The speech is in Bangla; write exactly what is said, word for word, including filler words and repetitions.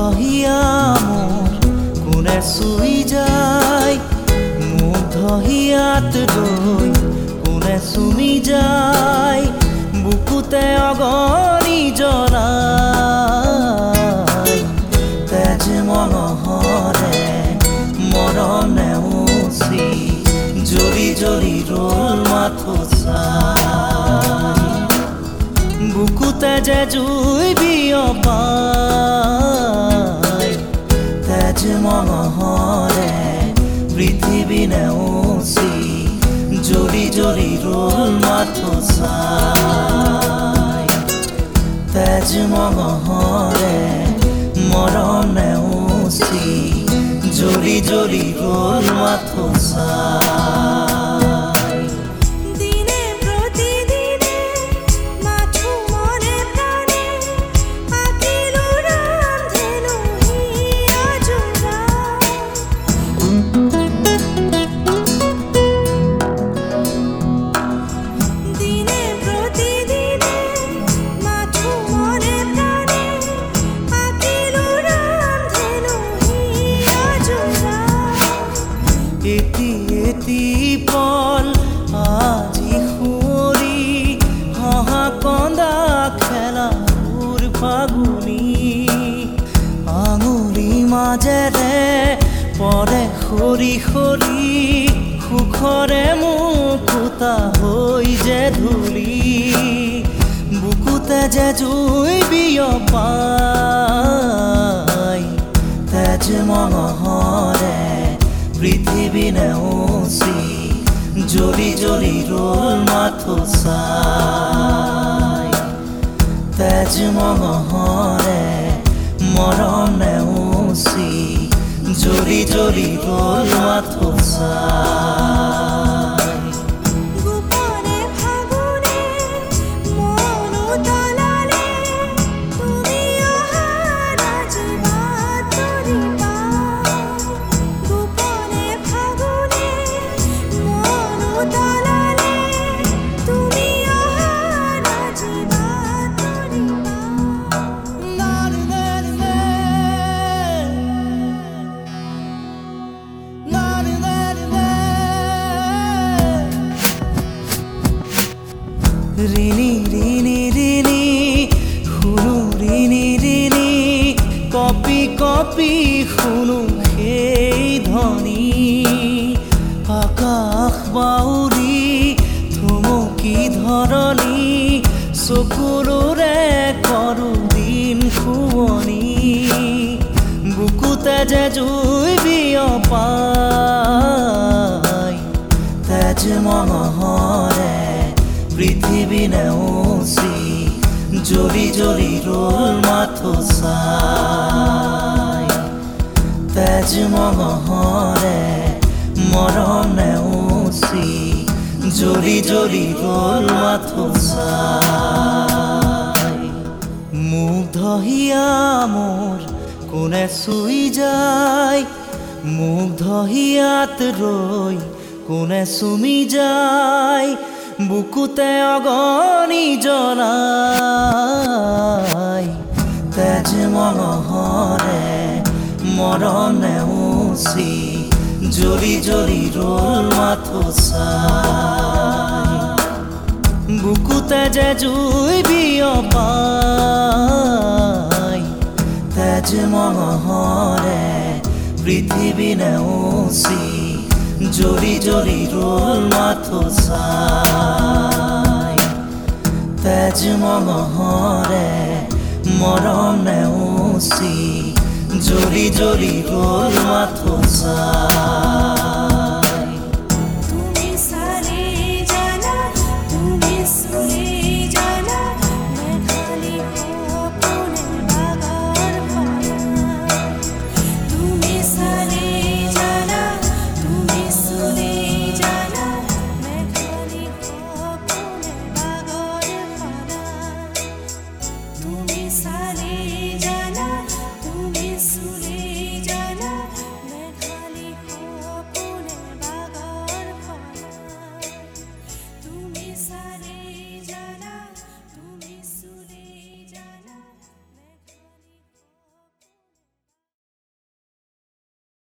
হিয়া মোৰ কোনে চুই যায়, মুগ্ধ হিয়াত ৰৈ কোনে চুমি যায়, বুকুতে অগণি জ্বলাই। তেজ মঙহৰে মৰম নেওচি জ্বলি জ্বলি ৰল মাথো চাই, বুকুতে যে জুই বিয়পাই। তেজ মঙহৰে পৃথিৱী নেওচি জ্বলি জ্বলি ৰল মাথো চাই, তেজ মঙহৰে মৰম নেওচি জ্বলি জ্বলি ৰল মাথো চাই। দিনে প্ৰতিদিনে মাথো মনে প্ৰাণে আঁকিলো ৰামধেনু হিয়া যোৰা। দিনে প্ৰতিদিনে মাথো মনে প্ৰাণে আঁকিলো ৰামধেনু হিয়া যোৰা। এটি এটি পল আজি সুঁৱৰি হহা কন্দা খেলাবোৰ ফাগুনি, আঙুলি মাজেৰে পৰে সৰি সৰি সুখৰে মুকুতা হৈ যে ধূলি, বুকুতে যে জুই বিয়পাই। তেজ মঙহৰে পৃথিৱী নেওচি জ্বলি জ্বলি ৰল মাথো চাই, তেজ মঙহৰে মৰম নেওচি জ্বলি জ্বলি ৰল মাথো চাই। গোপনে ফাগুনে মন উতলালে তুমি অহা আজি বাতৰি পাই। গোপনে ফাগুনে মন উতলালে তুমি অহা আজি বাতৰি ৰিণি ৰিণি ৰিণি শুনো ৰিণি ৰিণি, কপি কপি শুনো সেই ধ্বনি, আকাশ বাউৰি থমকি ধৰণি, চকুৰে কৰো দিন শুৱনি, বুকুতে যে জুই বিয়পাই। তেজ মঙহৰে পৃথিৱী নেওচি জ্বলি জ্বলি ৰল মাথো চাই, তেজ মঙহৰে মৰম নেওচি জ্বলি জ্বলি ৰল মাথো চাই। মুগ্ধ হিয়া মোৰ কোনে চুই যায়, মুগ্ধ হিয়াত ৰৈ কোনে চুমি যায়, বুকুতে অগণি জ্বলাই। তেজ মঙহৰে মৰম নেওচি জ্বলি জ্বলি ৰল মাথো চাই, বুকুতে যে জুই বিয়পাই। তেজ মঙহৰে পৃথিৱী নেওচি জ্বলি জ্বলি ৰল মাথো চাই, তেজ মঙহৰে মৰম নেওচি জ্বলি জ্বলি ৰল মাথো চাই। তুমি চালে জানা তুমি চুলে জানা মেঘালি সপোনে বাগাৰ পাৰা। তুমি চালে জানা তুমি চুলে জানা মেঘালি সপোনে বাগাৰ পাৰা। তুমি চালে জানা তুমি চুলে জানা মেঘালি সপোনে বাগাৰ পাৰা। তুমি চালে